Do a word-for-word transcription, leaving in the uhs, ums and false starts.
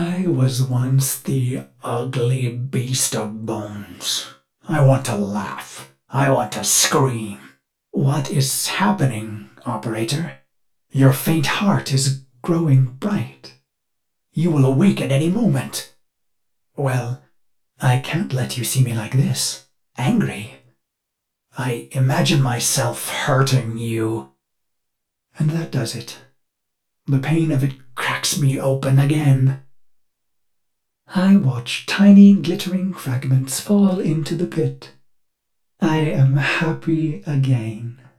I was once the ugly beast of bones. I want to laugh. I want to scream. What is happening, operator? Your faint heart is growing bright. You will awake at any moment. Well, I can't let you see me like this, angry. I imagine myself hurting you. And that does it. The pain of it cracks me open again. I watch tiny glittering fragments fall into the pit. I am happy again.